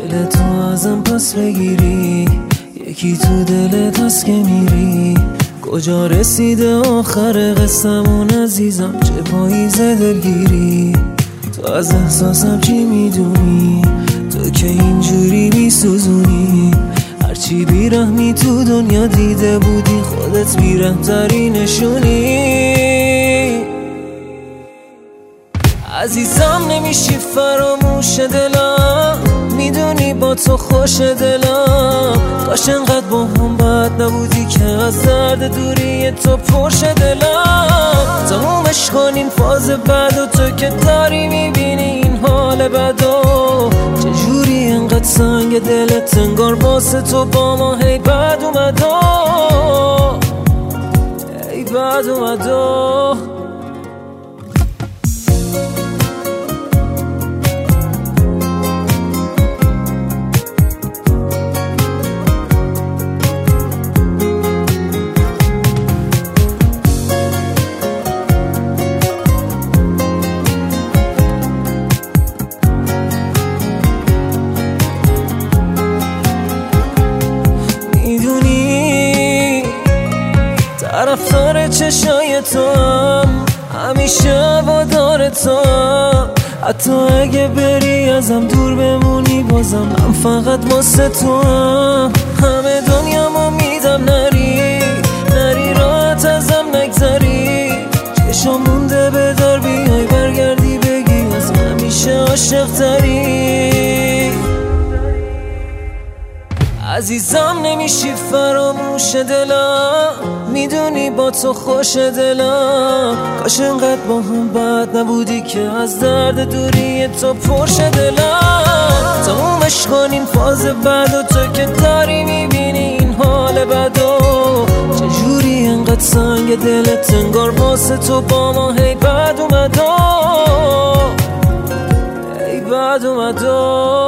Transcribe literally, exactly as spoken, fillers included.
دلتو ازم پس بگیری، یکی تو دلت هست که میری. کجا رسیده آخر قصمون عزیزم، چه پاییز دلگیری. تو از احساسم چی میدونی، تو که اینجوری میسوزونی. هرچی بیرحمی تو دنیا دیده بودی، خودت بیرحم‌تری نشونی. عزیزم نمیشی فراموش دلم، میدونی با تو خوش دلم. کاش انقدر با هم بد نبودی که از درد دوری تو پرش دلم. تمومش کنین فاز بد و تو که داری میبینی این حال بدو. چجوری انقدر سنگ دلت انگار واسه تو با ما هی بد اومدو، هی بد اومدو. طرفدار چشای تو هم، همیشه هوادار تو هم. حتی اگه بری ازم دور بمونی بازم من فقط واسه تو هم. همه دنیامو میدم نری، نری راحت ازم نگذری. چشام مونده بدار بیای برگردی بگی از همیشه عاشق تری. عزیزم نمیشی فراموش دلم، میدونی با تو خوش دلم. کاش انقدر با هم بد نبودی که از درد دوری تو پرش دلم. تمومش کنین فاز بد و تو که داری میبینی این حال بدو. چجوری انقدر سنگ دلت انگار واسه تو با ما هی بد اومدو، هی بد اومدو.